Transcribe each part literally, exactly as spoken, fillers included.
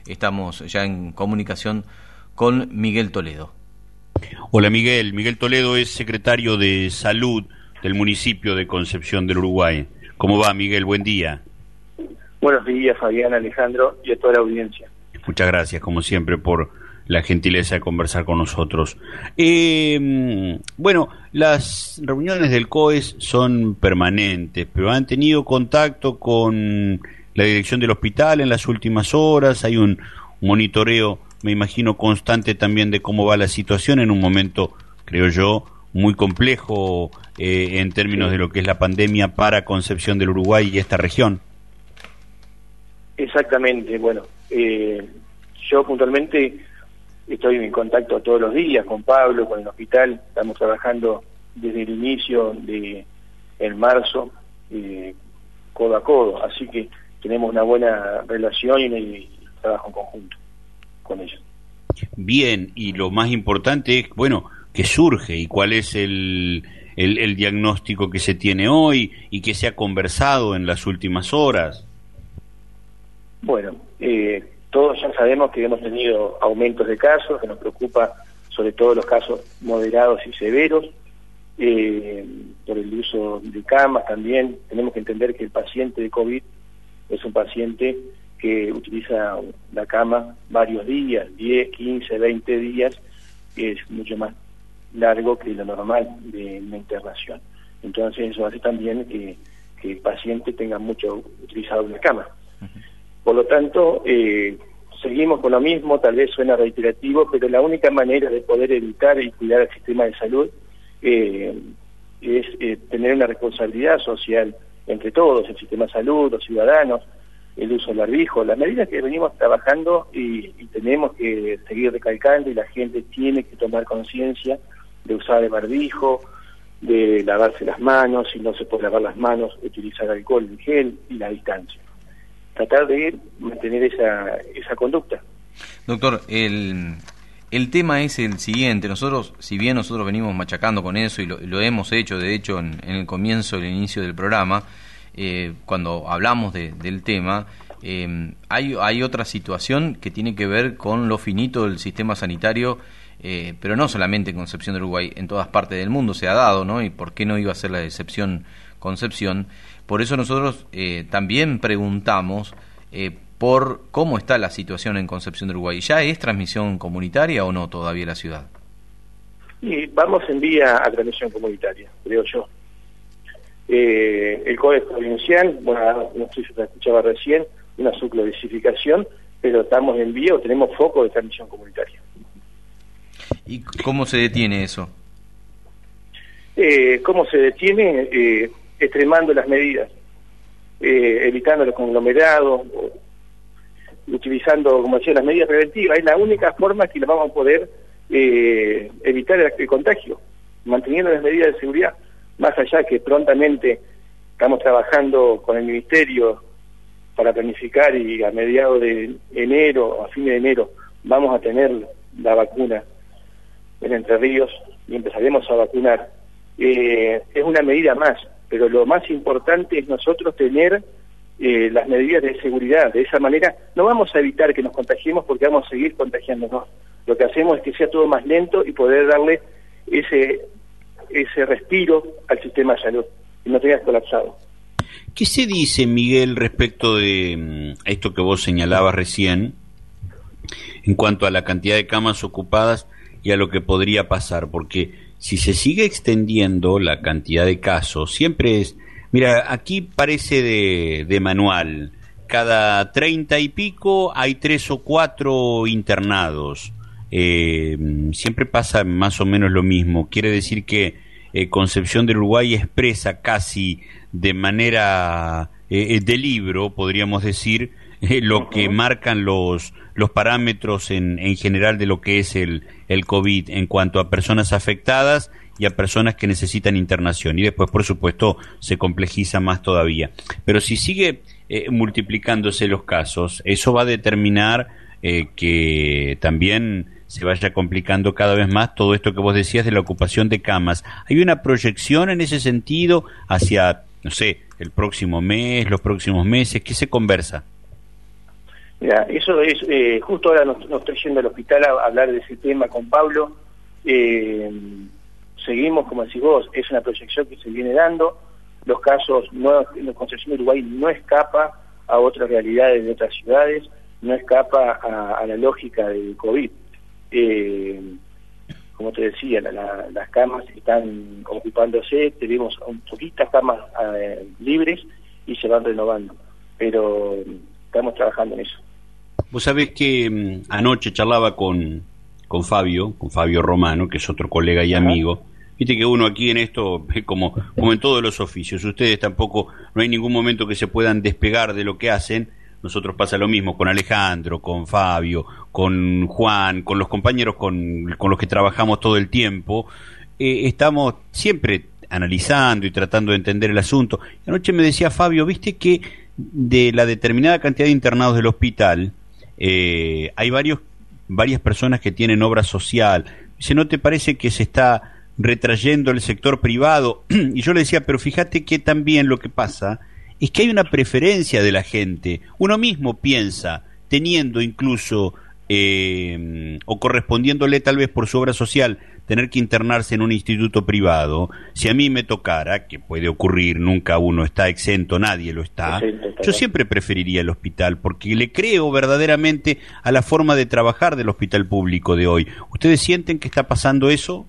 estamos ya en comunicación con Miguel Toledo. Hola Miguel, Miguel Toledo es secretario de Salud del municipio de Concepción del Uruguay. ¿Cómo va, Miguel? Buen día. Buenos días, Fabián, Alejandro y a toda la audiencia. Muchas gracias, como siempre, por la gentileza de conversar con nosotros. Eh, bueno, las reuniones del C O E S son permanentes, pero han tenido contacto con la dirección del hospital en las últimas horas. Hay un monitoreo, me imagino, constante también de cómo va la situación en un momento, creo yo, muy complejo eh, en términos de lo que es la pandemia para Concepción del Uruguay y esta región. Exactamente, bueno, eh, yo puntualmente estoy en contacto todos los días con Pablo, con el hospital. Estamos trabajando desde el inicio de en marzo, eh, codo a codo, así que tenemos una buena relación y un trabajo en conjunto con ellos. Bien, y lo más importante es, bueno, ¿qué surge y cuál es el, el, el diagnóstico que se tiene hoy y que se ha conversado en las últimas horas? Bueno, eh, todos ya sabemos que hemos tenido aumentos de casos, que nos preocupa sobre todo los casos moderados y severos, eh, por el uso de camas también. Tenemos que entender que el paciente de COVID es un paciente que utiliza la cama varios días, diez, quince, veinte días, que es mucho más largo que lo normal de una internación. Entonces eso hace también que, que el paciente tenga mucho utilizado la cama. Uh-huh. Por lo tanto, eh, seguimos con lo mismo, tal vez suena reiterativo, pero la única manera de poder evitar y cuidar el sistema de salud eh, es eh, tener una responsabilidad social entre todos, el sistema de salud, los ciudadanos, el uso del barbijo, las medidas que venimos trabajando y, y tenemos que seguir recalcando, y la gente tiene que tomar conciencia de usar el barbijo, de lavarse las manos, si no se puede lavar las manos, utilizar alcohol en gel y la distancia. Tratar de ir, mantener esa esa conducta. Doctor, el, el tema es el siguiente. Nosotros, si bien nosotros venimos machacando con eso y lo, lo hemos hecho, de hecho, en, en el comienzo, el inicio del programa, eh, cuando hablamos de, del tema, eh, hay, hay otra situación que tiene que ver con lo finito del sistema sanitario, eh, pero no solamente en Concepción del Uruguay, en todas partes del mundo se ha dado, ¿no? Y por qué no iba a ser la excepción Concepción. Por eso nosotros eh, también preguntamos eh, por cómo está la situación en Concepción del Uruguay. ¿Ya es transmisión comunitaria o no todavía la ciudad? Y vamos en vía a transmisión comunitaria, creo yo. Eh, el C O E S provincial, bueno, no sé si se escuchaba recién, una subclasificación, pero estamos en vía o tenemos foco de transmisión comunitaria. ¿Y cómo se detiene eso? Eh, ¿Cómo se detiene? Eh, extremando las medidas, eh, evitando los conglomerados, utilizando, como decía, las medidas preventivas. Es la única forma que le vamos a poder eh, evitar el, el contagio, manteniendo las medidas de seguridad. Más allá que prontamente estamos trabajando con el Ministerio para planificar, y a mediados de enero, a fines de enero, vamos a tener la vacuna en Entre Ríos y empezaremos a vacunar. Eh, es una medida más, pero lo más importante es nosotros tener eh, las medidas de seguridad. De esa manera no vamos a evitar que nos contagiemos, porque vamos a seguir contagiándonos. Lo que hacemos es que sea todo más lento y poder darle ese ese respiro al sistema de salud y no tengas colapsado. ¿Qué se dice, Miguel, respecto de esto que vos señalabas recién, en cuanto a la cantidad de camas ocupadas y a lo que podría pasar? Porque si se sigue extendiendo la cantidad de casos, siempre es... Mira, aquí parece de, de manual. Cada treinta y pico hay tres o cuatro internados. Eh, siempre pasa más o menos lo mismo. Quiere decir que eh, Concepción del Uruguay expresa casi de manera eh, de libro, podríamos decir, eh, lo que marcan los los parámetros en, en general de lo que es el, el COVID en cuanto a personas afectadas y a personas que necesitan internación. Y después, por supuesto, se complejiza más todavía. Pero si sigue eh, multiplicándose los casos, eso va a determinar eh, que también se vaya complicando cada vez más todo esto que vos decías de la ocupación de camas. ¿Hay una proyección en ese sentido hacia, no sé, el próximo mes, los próximos meses? ¿Qué se conversa? Mira, eso es, eh, justo ahora nos, nos estoy yendo al hospital a, a hablar de ese tema con Pablo. Eh, seguimos, como decís vos, es una proyección que se viene dando. Los casos, no, la Concepción de Uruguay no escapa a otras realidades de otras ciudades, no escapa a, a la lógica del COVID. Eh, como te decía, la, la, las camas están ocupándose, tenemos un poquitas camas eh, libres y se van renovando, pero estamos trabajando en eso. Vos sabés que um, anoche charlaba con, con Fabio, con Fabio Romano, que es otro colega y amigo. Viste que uno aquí en esto, como, como en todos los oficios, ustedes tampoco, no hay ningún momento que se puedan despegar de lo que hacen. Nosotros pasa lo mismo con Alejandro, con Fabio, con Juan, con los compañeros con, con los que trabajamos todo el tiempo. Eh, estamos siempre analizando y tratando de entender el asunto. Anoche me decía Fabio, viste que de la determinada cantidad de internados del hospital, eh, hay varios, varias personas que tienen obra social. Dice, ¿no te parece que se está retrayendo el sector privado? Y yo le decía, pero fíjate que también lo que pasa es que hay una preferencia de la gente. Uno mismo piensa, teniendo incluso eh, o correspondiéndole tal vez por su obra social tener que internarse en un instituto privado, si a mí me tocara, que puede ocurrir, nunca uno está exento, nadie lo está, yo siempre preferiría el hospital, porque le creo verdaderamente a la forma de trabajar del hospital público de hoy. ¿Ustedes sienten que está pasando eso?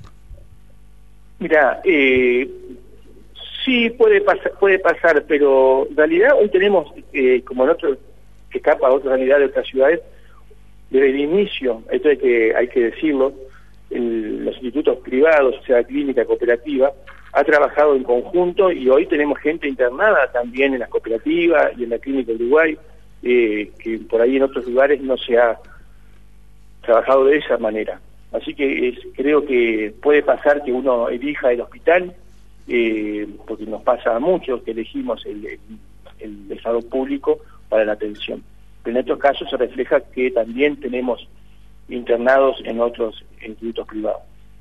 Mira, eh, sí puede pasar, puede pasar, pero en realidad hoy tenemos, eh, como en otro, que escapa a otra realidad de otras ciudades, desde el inicio, esto hay que, hay que decirlo, el, los institutos privados, o sea, clínica cooperativa, ha trabajado en conjunto y hoy tenemos gente internada también en las cooperativas y en la clínica Uruguay, eh, que por ahí en otros lugares no se ha trabajado de esa manera. Así que es, creo que puede pasar que uno elija el hospital, eh, porque nos pasa a muchos que elegimos el, el, el estado público para la atención. Pero en estos casos se refleja que también tenemos internados en otros institutos privados,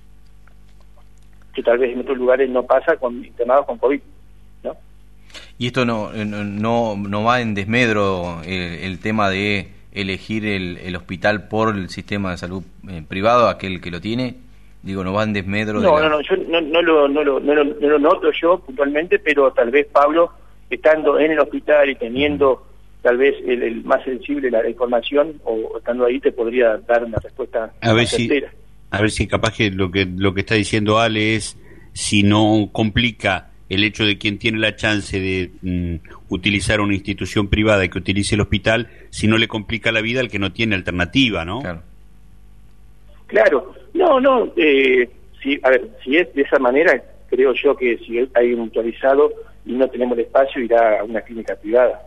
que tal vez en otros lugares no pasa con internados con COVID, ¿no? Y esto no no no va en desmedro el, el tema de elegir el, el hospital por el sistema de salud eh, privado, aquel que lo tiene. Digo, no va en desmedro. No, de la... no, no, yo no, no, lo, no, lo, no, lo, no lo noto yo puntualmente, pero tal vez Pablo, estando en el hospital y teniendo tal vez el, el más sensible la, la información, o estando ahí te podría dar una respuesta a ver más si certera. A ver si capaz que lo que lo que está diciendo Ale es si no complica el hecho de quien tiene la chance de mm, utilizar una institución privada y que utilice el hospital, si no le complica la vida al que no tiene alternativa, ¿no? Claro. Claro, no, no, eh, si, a ver, si es de esa manera, creo yo que si hay un mutualizado y no tenemos el espacio, irá a una clínica privada.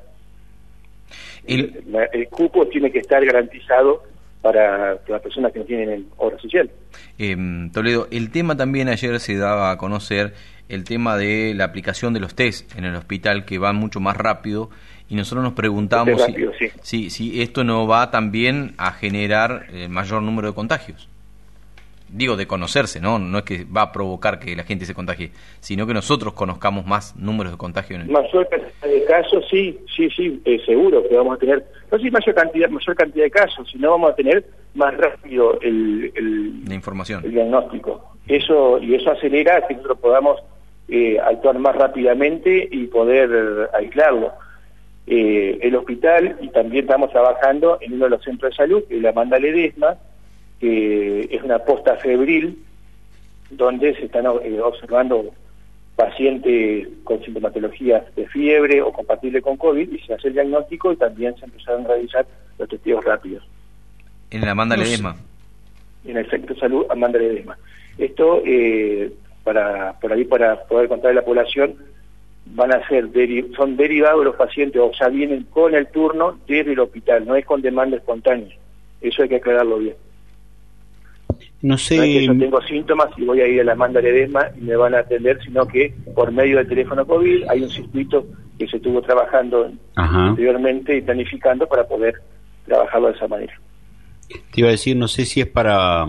El, el, el cupo tiene que estar garantizado para las personas que no tienen obra social. Eh, Toledo, el tema también ayer se daba a conocer, el tema de la aplicación de los test en el hospital, que va mucho más rápido, y nosotros nos preguntamos rápido, si, sí. si, si esto no va también a generar eh, mayor número de contagios. Digo, de conocerse, ¿no? No es que va a provocar que la gente se contagie, sino que nosotros conozcamos más números de contagio. En el... Mayor cantidad de casos, sí, sí, sí, eh, seguro que vamos a tener, no sé si mayor cantidad, mayor cantidad de casos, sino vamos a tener más rápido el, el, la información, el diagnóstico. Eso, y eso acelera que nosotros podamos eh, actuar más rápidamente y poder eh, aislarlo. Eh, el hospital, y también estamos trabajando en uno de los centros de salud, que es la Amanda Ledesma, que es una posta febril donde se están eh, observando pacientes con sintomatología de fiebre o compatible con COVID, y se hace el diagnóstico y también se empezaron a realizar los testeos rápidos. En la Amanda Ledesma. En el centro de salud Amanda Ledesma. Esto, eh, para por ahí para poder contar a la población, van a ser deri son derivados los pacientes, o sea, vienen con el turno desde el hospital, no es con demanda espontánea. Eso hay que aclararlo bien. No sé. No es que yo tengo síntomas y voy a ir a la Amanda Ledesma y me van a atender, sino que por medio del teléfono COVID hay un circuito que se estuvo trabajando Ajá. anteriormente y planificando para poder trabajarlo de esa manera. Te iba a decir, no sé si es para,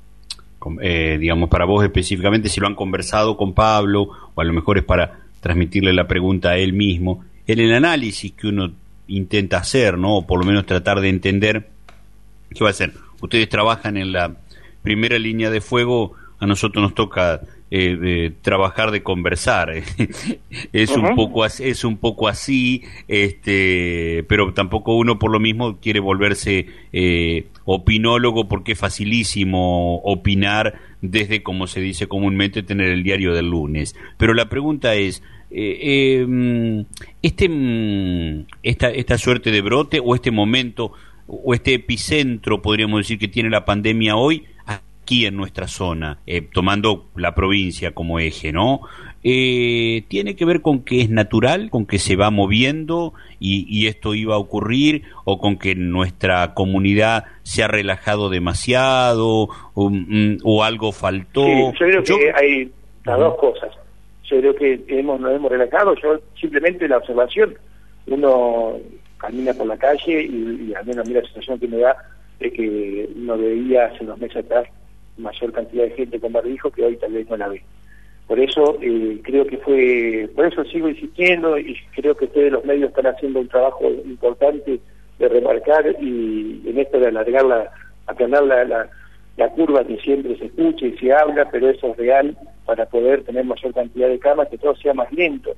eh, digamos, para vos específicamente, si lo han conversado con Pablo, o a lo mejor es para transmitirle la pregunta a él mismo. En el análisis que uno intenta hacer, ¿no? O por lo menos tratar de entender qué va a hacer. Ustedes trabajan en la primera línea de fuego, a nosotros nos toca eh, eh, trabajar de conversar. es uh-huh. un poco es un poco así, este, pero tampoco uno por lo mismo quiere volverse eh, opinólogo, porque es facilísimo opinar desde, como se dice comúnmente, tener el diario del lunes. Pero la pregunta es, eh, eh, este esta esta suerte de brote o este momento o este epicentro, podríamos decir, que tiene la pandemia hoy aquí en nuestra zona, eh, tomando la provincia como eje, ¿no? Eh, ¿Tiene que ver con que es natural, con que se va moviendo y, y esto iba a ocurrir, o con que nuestra comunidad se ha relajado demasiado, o, o algo faltó? Sí, yo creo yo... que hay las dos cosas. Yo creo que hemos, nos hemos relajado. Yo simplemente la observación, uno camina por la calle y, y al menos a mí la sensación que me da es que uno veía hace unos meses atrás mayor cantidad de gente con barbijo que hoy tal vez no la ve. Por eso eh, creo que fue, por eso sigo insistiendo, y creo que ustedes los medios están haciendo un trabajo importante de remarcar y en esto de alargar la, aplanar la, la, la curva, que siempre se escucha y se habla, pero eso es real para poder tener mayor cantidad de camas, que todo sea más lento.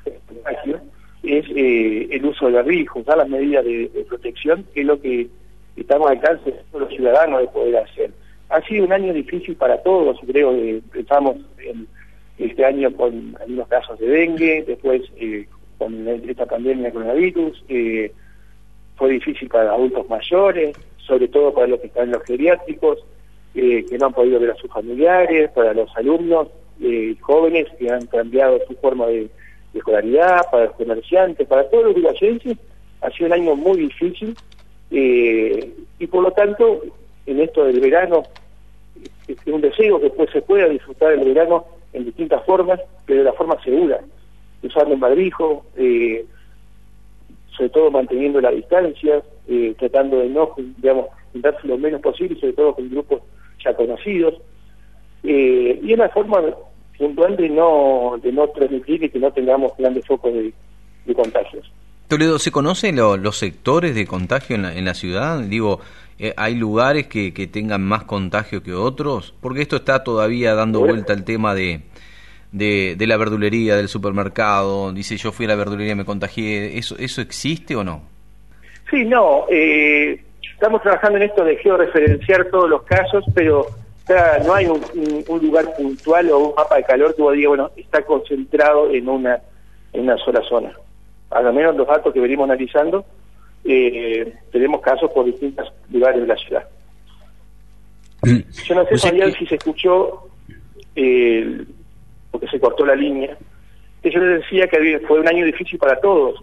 Es eh, el uso del barbijo, usar las medidas de, de protección, que es lo que estamos al alcance de todos los ciudadanos de poder hacer. Ha sido un año difícil para todos, creo que empezamos en este año con algunos casos de dengue, después eh, con esta pandemia de coronavirus, eh, fue difícil para adultos mayores, sobre todo para los que están en los geriátricos, eh, que no han podido ver a sus familiares, para los alumnos eh, jóvenes que han cambiado su forma de, de escolaridad, para los comerciantes, para todos los uruguayenses. Ha sido un año muy difícil, eh, y por lo tanto, en esto del verano, es un deseo que pues se pueda disfrutar el verano en distintas formas, pero de la forma segura, usando el barbijo, eh, sobre todo manteniendo la distancia, eh, tratando de no, digamos, juntarse lo menos posible, sobre todo con grupos ya conocidos, eh, y una forma puntual de no de no transmitir y que no tengamos grandes focos de, de contagios. Toledo, ¿se conocen lo, los sectores de contagio en la, en la ciudad? Digo, eh, ¿hay lugares que, que tengan más contagio que otros? Porque esto está todavía dando bueno. vuelta el tema de, de, de la verdulería, del supermercado. Dice, yo fui a la verdulería y me contagié. ¿Eso eso existe o no? Sí, no. Eh, estamos trabajando en esto de georreferenciar todos los casos, pero o sea, no hay un, un, un lugar puntual o un mapa de calor que vos digas, bueno, está concentrado en una, en una sola zona. A lo menos los datos que venimos analizando, eh, tenemos casos por distintos lugares de la ciudad. Yo no sé, o sea, Fabián, que... si se escuchó, eh, porque se cortó la línea, que yo les decía que fue un año difícil para todos.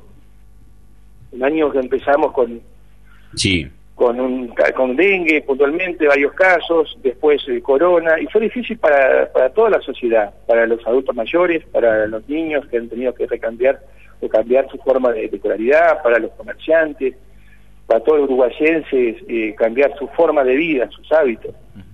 Un año que empezamos con sí. con un con dengue puntualmente, varios casos, después el corona, y fue difícil para, para toda la sociedad, para los adultos mayores, para los niños que han tenido que recambiar o cambiar su forma de, de escolaridad, para los comerciantes, para todos los uruguayenses, eh, cambiar su forma de vida, sus hábitos.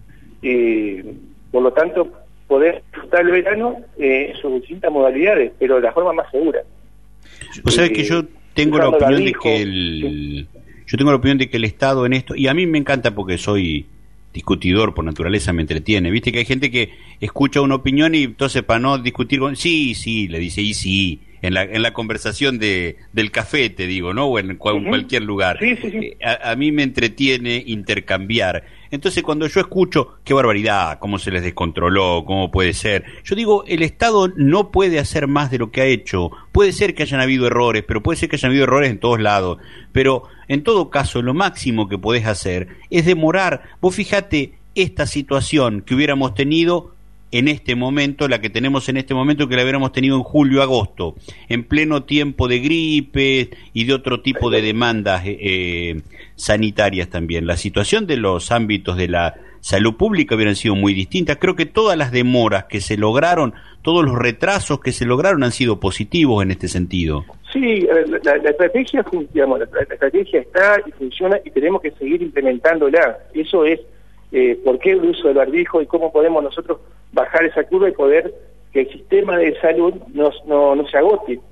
Eh, por lo tanto, poder disfrutar el verano eh, en sus distintas modalidades, pero de la forma más segura. O sea, eh, que yo tengo la opinión de que el... Sí. Yo tengo la opinión de que el Estado en esto, y a mí me encanta porque soy discutidor por naturaleza, me entretiene. Viste que hay gente que escucha una opinión y entonces para no discutir con... Sí, sí, le dice, y sí, en la en la conversación de del café, te digo, ¿no? O en cual, uh-huh. cualquier lugar. Sí, sí, sí. Eh, a, a mí me entretiene intercambiar. Entonces cuando yo escucho, qué barbaridad, cómo se les descontroló, cómo puede ser. Yo digo, el Estado no puede hacer más de lo que ha hecho. Puede ser que hayan habido errores, pero puede ser que hayan habido errores en todos lados. Pero en todo caso, lo máximo que podés hacer es demorar. Vos fíjate esta situación que hubiéramos tenido en este momento, la que tenemos en este momento, que la hubiéramos tenido en julio, agosto, en pleno tiempo de gripe y de otro tipo de demandas eh, sanitarias también. La situación de los ámbitos de la salud pública hubieran sido muy distintas. Creo que todas las demoras que se lograron, todos los retrasos que se lograron han sido positivos en este sentido. Sí, la, la estrategia, digamos, la, la estrategia está y funciona y tenemos que seguir implementándola. Eso es eh, por qué el uso del barbijo y cómo podemos nosotros bajar esa curva y poder que el sistema de salud no, no, no se agote.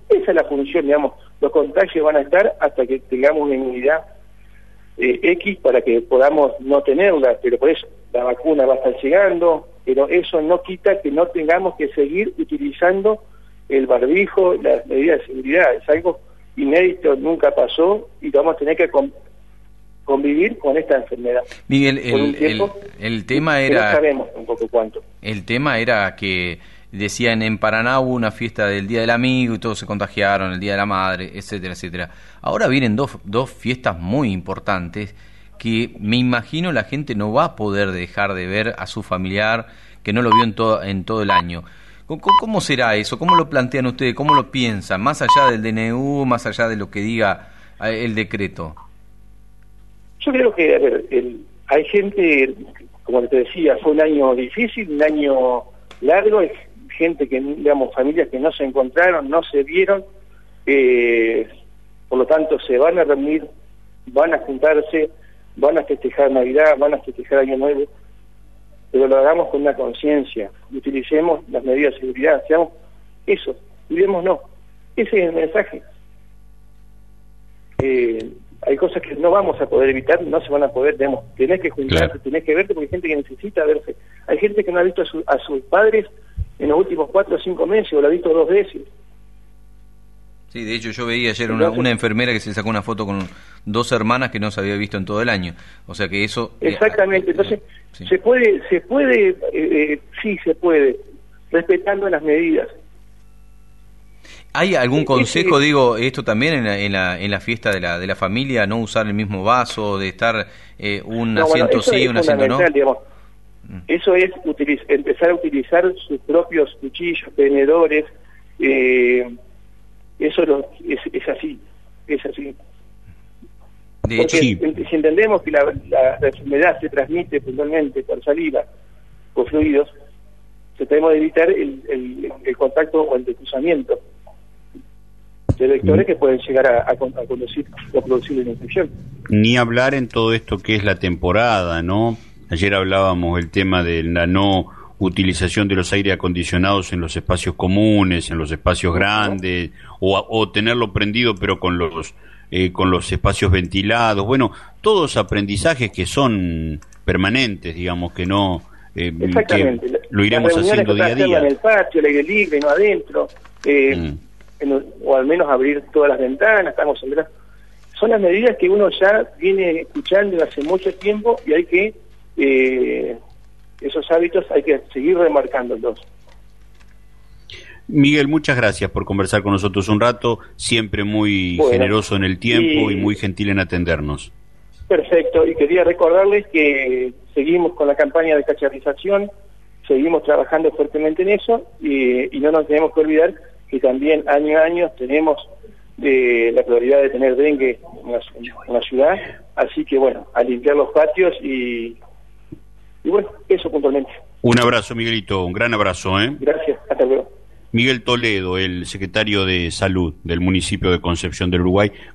Esa es la función, digamos, los contagios van a estar hasta que tengamos una inmunidad eh, X para que podamos no tenerla, pero por eso la vacuna va a estar llegando, pero eso no quita que no tengamos que seguir utilizando el barbijo, las medidas de seguridad. Es algo inédito, nunca pasó y vamos a tener que con, convivir con esta enfermedad. Miguel, el, el, el tema era... No sabemos un poco cuánto. El tema era que decían en Paraná hubo una fiesta del Día del Amigo y todos se contagiaron, el Día de la Madre, etcétera, etcétera. Ahora vienen dos, dos fiestas muy importantes que me imagino la gente no va a poder dejar de ver a su familiar que no lo vio en todo, en todo el año. ¿Cómo, ¿Cómo será eso? ¿Cómo lo plantean ustedes? ¿Cómo lo piensan? Más allá del D N U, más allá de lo que diga el decreto. Yo creo que, a ver, el, hay gente, como te decía, fue un año difícil, un año largo, hay gente que, digamos, familias que no se encontraron, no se vieron, eh, por lo tanto se van a reunir, van a juntarse, van a festejar Navidad, van a festejar Año Nuevo, pero lo hagamos con una conciencia, utilicemos las medidas de seguridad, seamos eso, cuidémonos, ese es el mensaje. Eh, hay cosas que no vamos a poder evitar, no se van a poder, digamos, tenés que juntarse, claro. Tenés que verte, porque hay gente que necesita verse, hay gente que no ha visto a, su, a sus padres en los últimos cuatro o cinco meses, o lo ha visto dos veces. Sí, de hecho yo veía ayer una, una enfermera que se sacó una foto con dos hermanas que no se había visto en todo el año, o sea que eso... Exactamente, entonces sí. se puede, se puede, eh, eh, sí se puede, respetando las medidas. ¿Hay algún consejo, digo, esto también en la, en la, en la fiesta de la, de la familia, no usar el mismo vaso, de estar eh, un no, asiento bueno, sí, un asiento no? Digamos, mm. Eso es utiliz empezar a utilizar sus propios cuchillos, tenedores, eh, eso lo, es, es así, es así. De hecho, sí. Si entendemos que la, la, la enfermedad se transmite puntualmente por saliva, por fluidos, tratemos de evitar el, el, el contacto o el cruzamiento de vectores que pueden llegar a, a, a conducir o producir una infección. Ni hablar en todo esto que es la temporada, ¿no? Ayer hablábamos el tema de la no utilización de los aire acondicionados en los espacios comunes, en los espacios grandes, o, o tenerlo prendido pero con los eh, con los espacios ventilados. Bueno, todos aprendizajes que son permanentes, digamos, que no eh, Exactamente. Que lo iremos haciendo día a día. En el patio, el aire libre, no adentro, eh, mm. en, o al menos abrir todas las ventanas, estamos en verano. Son las medidas que uno ya viene escuchando hace mucho tiempo y hay que eh, esos hábitos hay que seguir remarcándolos. Miguel, muchas gracias por conversar con nosotros un rato, siempre muy bueno, generoso en el tiempo y, y muy gentil en atendernos. Perfecto, y quería recordarles que seguimos con la campaña de cacharrización, seguimos trabajando fuertemente en eso y, y no nos tenemos que olvidar que también año a año tenemos de la probabilidad de tener dengue en la, en la ciudad, así que bueno, a limpiar los patios y, y bueno, eso puntualmente. Un abrazo, Miguelito, un gran abrazo, ¿eh? Gracias, hasta luego. Miguel Toledo, el secretario de Salud del municipio de Concepción del Uruguay.